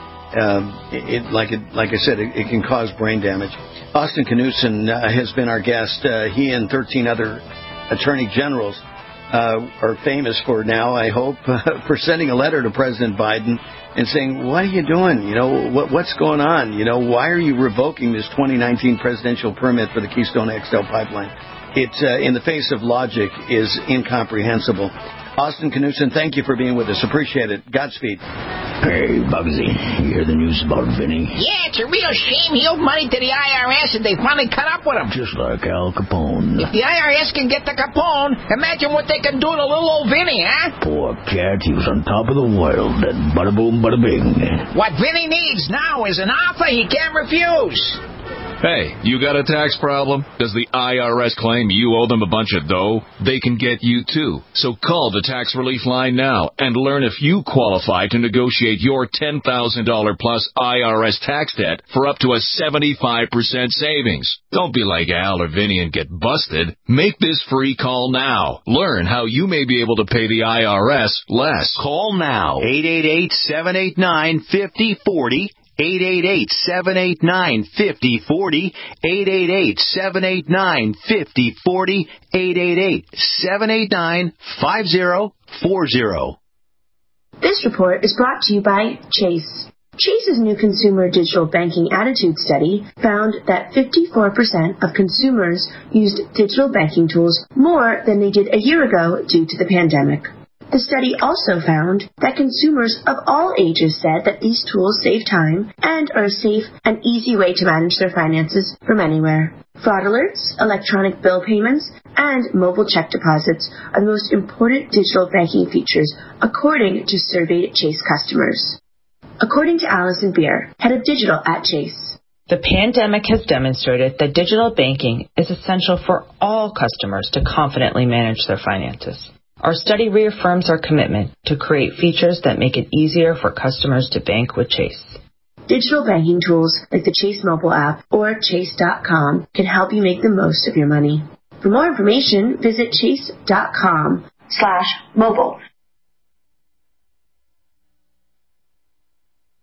like I said, it can cause brain damage. Austin Knudsen has been our guest. He and 13 other attorney generals are famous for now, I hope, for sending a letter to President Biden and saying, what are you doing? What's going on? Why are you revoking this 2019 presidential permit for the Keystone XL pipeline? It, in the face of logic, is incomprehensible. Austin Knudsen, thank you for being with us. Appreciate it. Godspeed. Hey, Bugsy, you hear the news about Vinny? Yeah, it's a real shame he owed money to the IRS and they finally caught up with him. Just like Al Capone. If the IRS can get to Capone, imagine what they can do to little old Vinny, huh? Poor cat, he was on top of the world. Then bada boom, bada bing. What Vinny needs now is an offer he can't refuse. Hey, you got a tax problem? Does the IRS claim you owe them a bunch of dough? They can get you too. So call the Tax Relief Line now and learn if you qualify to negotiate your $10,000 plus IRS tax debt for up to a 75% savings. Don't be like Al or Vinny and get busted. Make this free call now. Learn how you may be able to pay the IRS less. Call now. 888-789-5040. 888-789-5040, 888-789-5040, 888-789-5040. This report is brought to you by Chase. Chase's new consumer digital banking attitude study found that 54% of consumers used digital banking tools more than they did a year ago due to the pandemic. The study also found that consumers of all ages said that these tools save time and are a safe and easy way to manage their finances from anywhere. Fraud alerts, electronic bill payments, and mobile check deposits are the most important digital banking features, according to surveyed Chase customers. According to Allison Beer, head of digital at Chase. The pandemic has demonstrated that digital banking is essential for all customers to confidently manage their finances. Our study reaffirms our commitment to create features that make it easier for customers to bank with Chase. Digital banking tools like the Chase mobile app or Chase.com can help you make the most of your money. For more information, visit Chase.com/mobile.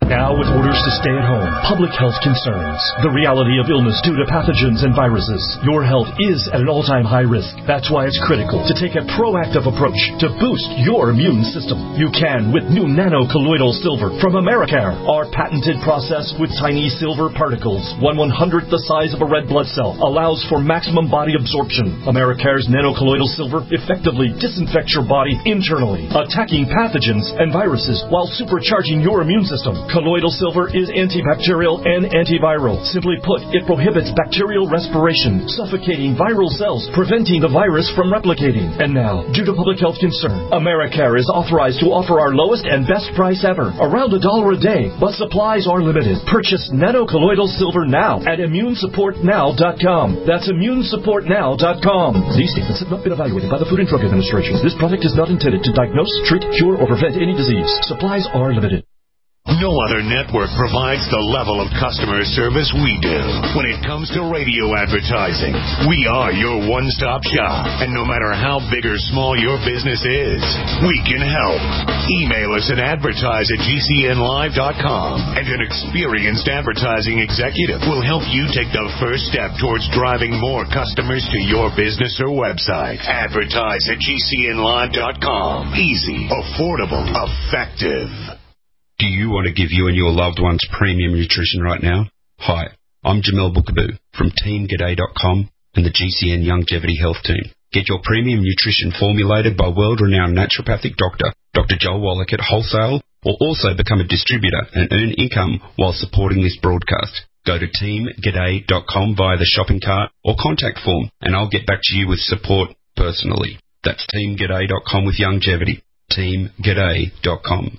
Now with orders to stay at home, public health concerns, the reality of illness due to pathogens and viruses, your health is at an all-time high risk. That's why it's critical to take a proactive approach to boost your immune system. You can with new nano-colloidal silver from Americare. Our patented process with tiny silver particles, 1/100th the size of a red blood cell, allows for maximum body absorption. Americare's nano-colloidal silver effectively disinfects your body internally, attacking pathogens and viruses while supercharging your immune system. Colloidal silver is antibacterial and antiviral. Simply put, it prohibits bacterial respiration, suffocating viral cells, preventing the virus from replicating. And now, due to public health concern, Americare is authorized to offer our lowest and best price ever, around $1 a day, but supplies are limited. Purchase nano-colloidal silver now at immunesupportnow.com. That's immunesupportnow.com. These statements have not been evaluated by the Food and Drug Administration. This product is not intended to diagnose, treat, cure, or prevent any disease. Supplies are limited. No other network provides the level of customer service we do. When it comes to radio advertising, we are your one-stop shop. And no matter how big or small your business is, we can help. Email us at advertise@gcnlive.com, and an experienced advertising executive will help you take the first step towards driving more customers to your business or website. Advertise@gcnlive.com. Easy, affordable, effective. Do you want to give you and your loved ones premium nutrition right now? Hi, I'm Jamel Bookaboo from TeamGaday.com and the GCN Longevity Health Team. Get your premium nutrition formulated by world-renowned naturopathic doctor, Dr. Joel Wallach at wholesale, or also become a distributor and earn income while supporting this broadcast. Go to TeamGaday.com via the shopping cart or contact form, and I'll get back to you with support personally. That's TeamGaday.com with longevity. TeamGaday.com.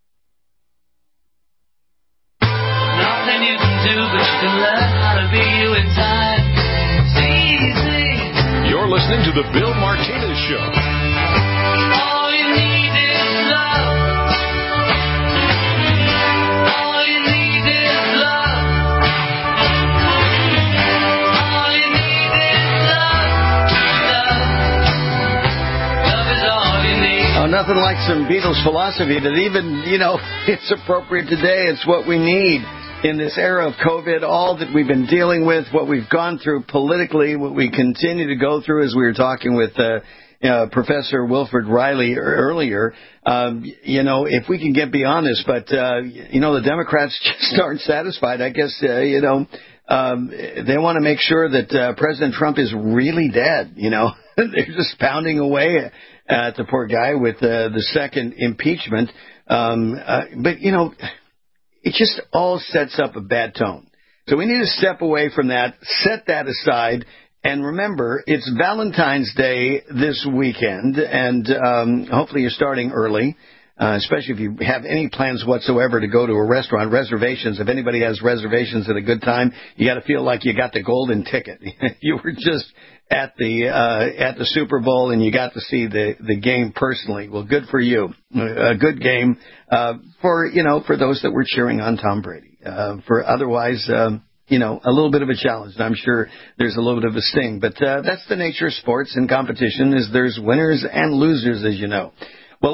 Nothing you can do, but you can learn how to be you in time. It's easy. You're listening to The Bill Martinez Show. All you need is love. All you need is love. All you need is love. Love is all you need. Oh, nothing like some Beatles philosophy that even, it's appropriate today. It's what we need. In this era of COVID, all that we've been dealing with, what we've gone through politically, what we continue to go through, as we were talking with Professor Wilfred Riley earlier, if we can get beyond this, but, the Democrats just aren't satisfied. I guess, they want to make sure that President Trump is really dead, They're just pounding away at the poor guy with the second impeachment. But it just all sets up a bad tone. So we need to step away from that, set that aside, and remember, it's Valentine's Day this weekend, and hopefully you're starting early, especially if you have any plans whatsoever to go to a restaurant. Reservations, if anybody has reservations at a good time, you got to feel like you got the golden ticket. You were just at the Super Bowl and you got to see the game personally. Well, good for you. A good game for those that were cheering on Tom Brady. For otherwise, a little bit of a challenge. And I'm sure there's a little bit of a sting, but that's the nature of sports and competition. Is there's winners and losers, as you know. Well,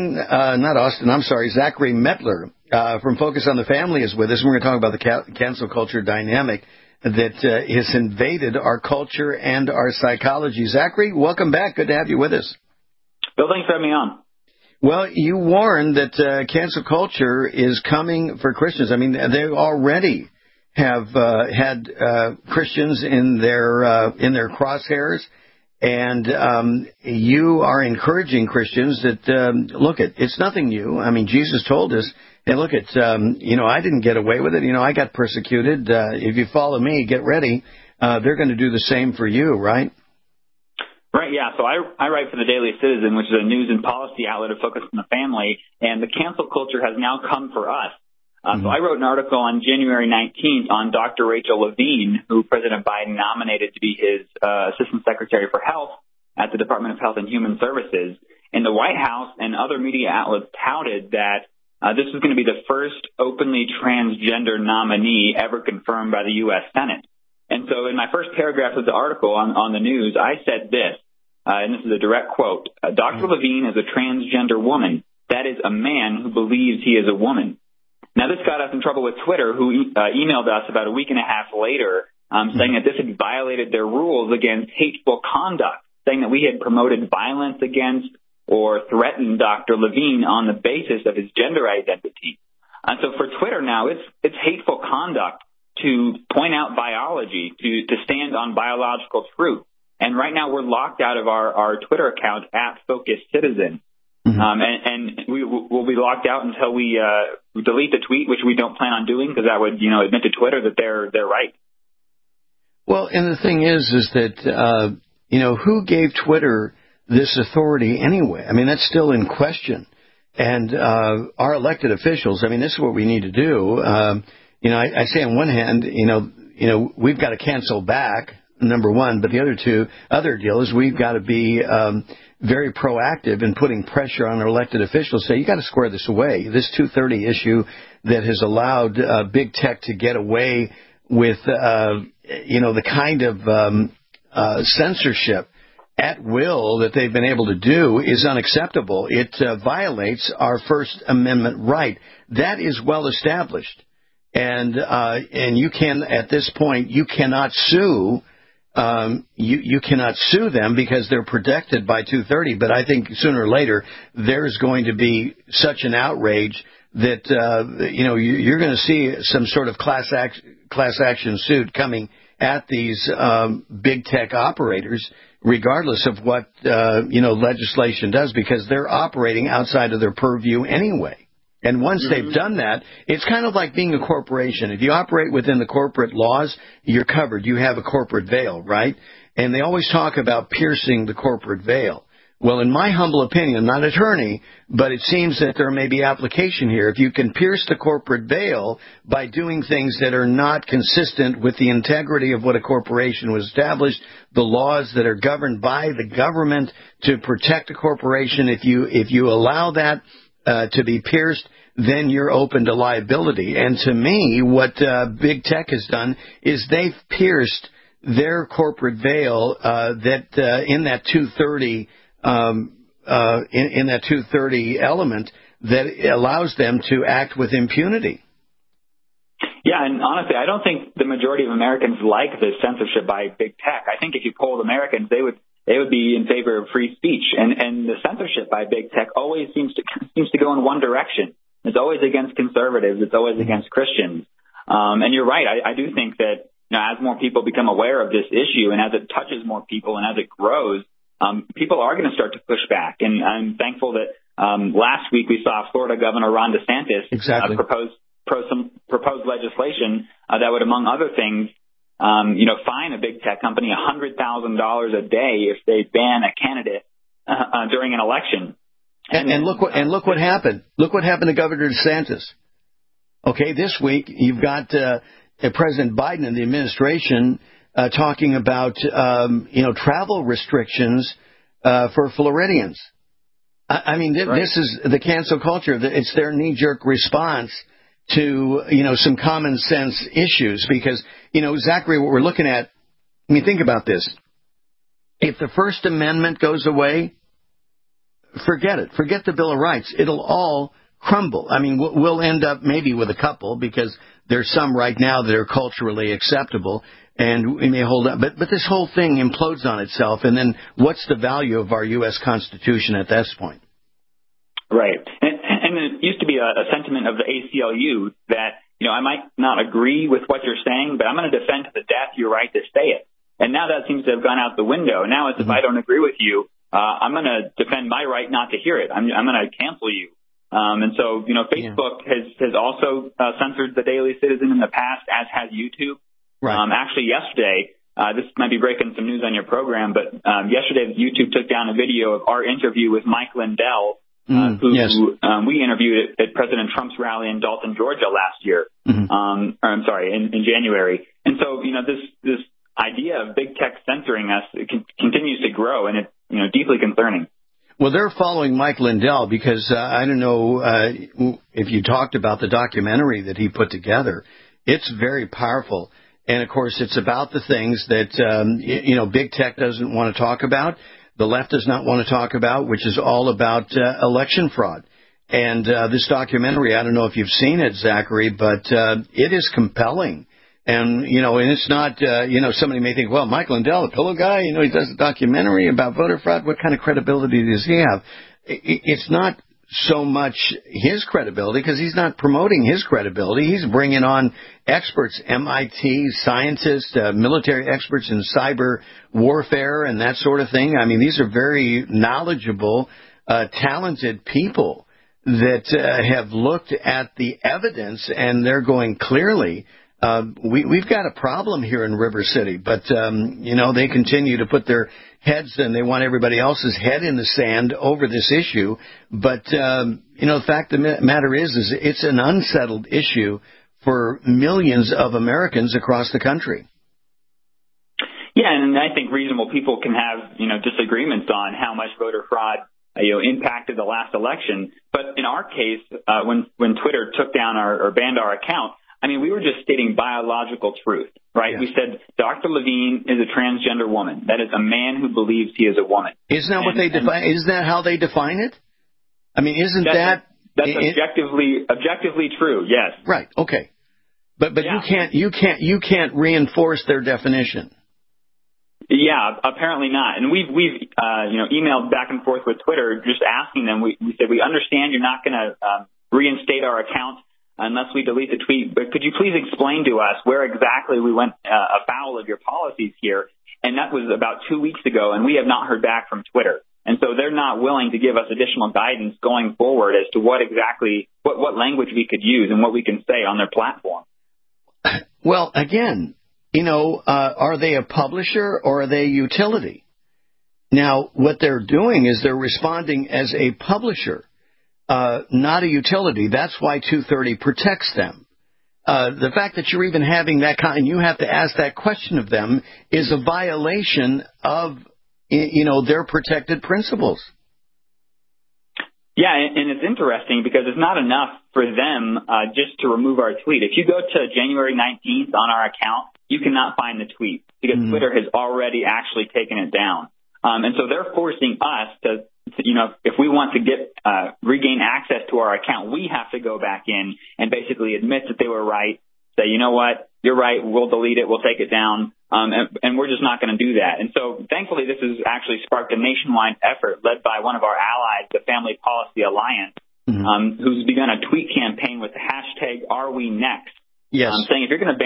Zachary Mettler from Focus on the Family is with us. We're going to talk about the cancel culture dynamic that has invaded our culture and our psychology. Zachary, welcome back. Good to have you with us. Bill, thanks for having me on. Well, you warned that cancel culture is coming for Christians. I mean, they already have had Christians in their crosshairs. And you are encouraging Christians that, it's nothing new. I mean, Jesus told us, hey, I didn't get away with it. I got persecuted. If you follow me, get ready. They're going to do the same for you, right? Right, yeah. So I write for the Daily Citizen, which is a news and policy outlet of Focus on the Family, and the cancel culture has now come for us. So I wrote an article on January 19th on Dr. Rachel Levine, who President Biden nominated to be his Assistant Secretary for Health at the Department of Health and Human Services. And the White House and other media outlets touted that this was going to be the first openly transgender nominee ever confirmed by the U.S. Senate. And so in my first paragraph of the article on the news, I said this, and this is a direct quote, Dr. Levine is a transgender woman. That is a man who believes he is a woman. Now, this got us in trouble with Twitter, who emailed us about a week and a half later saying that this had violated their rules against hateful conduct, saying that we had promoted violence against or threatened Dr. Levine on the basis of his gender identity. And so for Twitter now, it's hateful conduct to point out biology, to stand on biological truth. And right now we're locked out of our Twitter account at Focus Citizen. And we will be locked out until we delete the tweet, which we don't plan on doing because that would, admit to Twitter that they're right. Well, and the thing is that, who gave Twitter this authority anyway? I mean, that's still in question. And our elected officials, I mean, this is what we need to do. I say on one hand, we've got to cancel back, number one, but the other deal is we've got to be very proactive in putting pressure on our elected officials. Say, you got to square this away. This 230 issue that has allowed big tech to get away with, the kind of censorship at will that they've been able to do is unacceptable. It violates our First Amendment right. That is well established. And you can, at this point, you cannot sue. You cannot sue them because they're protected by 230. But I think sooner or later there's going to be such an outrage that you're going to see some sort of class action suit coming at these big tech operators, regardless of what legislation does, because they're operating outside of their purview anyway. And once they've done that, it's kind of like being a corporation. If you operate within the corporate laws, you're covered. You have a corporate veil, right? And they always talk about piercing the corporate veil. Well, in my humble opinion, I'm not an attorney, but it seems that there may be application here. If you can pierce the corporate veil by doing things that are not consistent with the integrity of what a corporation was established, the laws that are governed by the government to protect a corporation, if you allow that to be pierced, then you're open to liability. And to me, what big tech has done is they've pierced their corporate veil that in that 230 in that 230 element that allows them to act with impunity. Yeah, and honestly, I don't think the majority of Americans like this censorship by big tech. I think if you polled Americans, they would be in favor of free speech. And the censorship by big tech always seems to go in one direction. It's always against conservatives. It's always against Christians. And you're right. I do think that as more people become aware of this issue and as it touches more people and as it grows, people are going to start to push back. And I'm thankful that last week we saw Florida Governor Ron DeSantis propose legislation that would, among other things, fine a big tech company $100,000 a day if they ban a candidate during an election. And look what happened. Look what happened to Governor DeSantis. Okay, this week you've got President Biden and the administration talking about travel restrictions for Floridians. I mean, this is the cancel culture. It's their knee-jerk response to some common sense issues, because Zachary, what we're looking at. I mean, think about this. If the First Amendment goes away, forget it. Forget the Bill of Rights. It'll all crumble. I mean, we'll end up maybe with a couple, because there's some right now that are culturally acceptable, and we may hold up. But this whole thing implodes on itself, and then what's the value of our U.S. Constitution at this point? Right. And it used to be a sentiment of the ACLU that, I might not agree with what you're saying, but I'm going to defend to the death your right to say it. And now that seems to have gone out the window. Now it's if I don't agree with you, I'm going to defend my right not to hear it. I'm going to cancel you. And so, Facebook has also censored the Daily Citizen in the past, as has YouTube. Right. Actually, yesterday, this might be breaking some news on your program, but yesterday YouTube took down a video of our interview with Mike Lindell, we interviewed at President Trump's rally in Dalton, Georgia last year. In January. And so, this idea of big tech censoring us continues to grow, and it's deeply concerning. Well, they're following Mike Lindell because I don't know if you talked about the documentary that he put together. It's very powerful. And, of course, it's about the things that, big tech doesn't want to talk about, the left does not want to talk about, which is all about election fraud. And this documentary, I don't know if you've seen it, Zachary, but it is compelling. And, and it's not, somebody may think, well, Mike Lindell, the pillow guy, he does a documentary about voter fraud. What kind of credibility does he have? It's not so much his credibility, because he's not promoting his credibility. He's bringing on experts, MIT scientists, military experts in cyber warfare and that sort of thing. I mean, these are very knowledgeable, talented people that have looked at the evidence, and they're going clearly, we've got a problem here in River City, but, they continue to put their heads, and they want everybody else's head in the sand over this issue. But, the fact of the matter is it's an unsettled issue for millions of Americans across the country. Yeah, and I think reasonable people can have, disagreements on how much voter fraud, impacted the last election. But in our case, when Twitter took down or banned our account, I mean, we were just stating biological truth, right? Yeah. We said Dr. Levine is a transgender woman. That is a man who believes he is a woman. Isn't that what they define? Isn't that how they define it? I mean, that's objectively true? Yes. Right. Okay. But yeah. you can't reinforce their definition. Yeah, apparently not. And we've emailed back and forth with Twitter, just asking them. We said, we understand you're not going to reinstate our account unless we delete the tweet, but could you please explain to us where exactly we went afoul of your policies here? And that was about 2 weeks ago, and we have not heard back from Twitter. And so they're not willing to give us additional guidance going forward as to what language we could use and what we can say on their platform. Well, again, are they a publisher or are they a utility? Now, what they're doing is they're responding as a publisher. Not a utility. That's why 230 protects them. The fact that you're even having that and you have to ask that question of them is a violation of, their protected principles. Yeah, and it's interesting because it's not enough for them just to remove our tweet. If you go to January 19th on our account, you cannot find the tweet because Twitter has already actually taken it down. And so they're forcing us to, if we want to regain access to our account, we have to go back in and basically admit that they were right, say, you know what, you're right, we'll delete it, we'll take it down, and we're just not going to do that. And so thankfully this has actually sparked a nationwide effort led by one of our allies, the Family Policy Alliance, who's begun a tweet campaign with the hashtag #AreWeNext. Yes. Saying if you're going to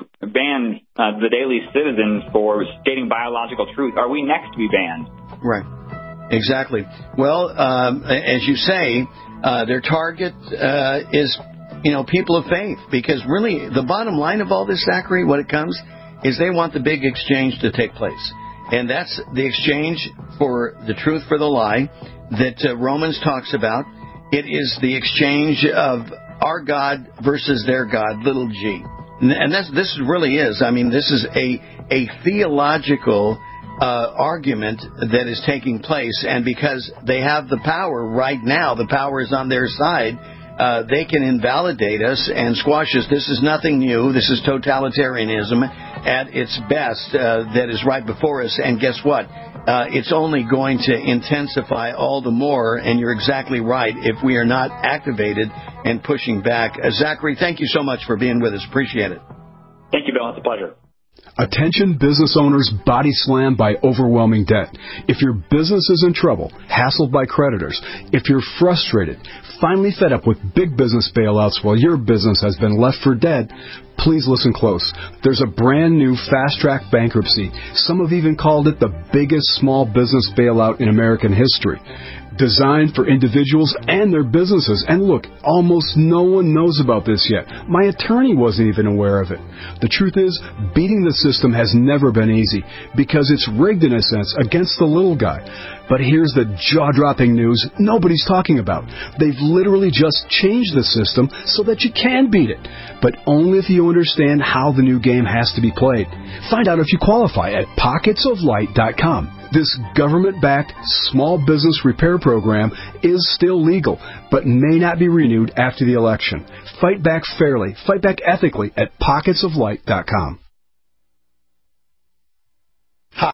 ban the Daily Citizen for stating biological truth, are we next to be banned? Right. Exactly. Well, as you say, their target is, people of faith, because really the bottom line of all this, Zachary, what it comes is they want the big exchange to take place. And that's the exchange for the truth for the lie that Romans talks about. It is the exchange of our God versus their God, little g. And this really is. I mean, this is a theological argument that is taking place. And because they have the power right now, the power is on their side, they can invalidate us and squash us. This is nothing new. This is totalitarianism at its best that is right before us. And guess what? It's only going to intensify all the more, and you're exactly right, if we are not activated and pushing back. Zachary, thank you so much for being with us. Appreciate it. Thank you, Bill. It's a pleasure. Attention business owners body slammed by overwhelming debt. If your business is in trouble, hassled by creditors, if you're frustrated, finally fed up with big business bailouts while your business has been left for dead, please listen close. There's a brand new fast-track bankruptcy. Some have even called it the biggest small business bailout in American history. Designed for individuals and their businesses. And look, almost no one knows about this yet. My attorney wasn't even aware of it. The truth is, beating the system has never been easy because it's rigged in a sense against the little guy. But here's the jaw-dropping news nobody's talking about. They've literally just changed the system so that you can beat it, but only if you understand how the new game has to be played. Find out if you qualify at pocketsoflight.com. This government-backed small business repair program is still legal, but may not be renewed after the election. Fight back fairly, fight back ethically at pocketsoflight.com.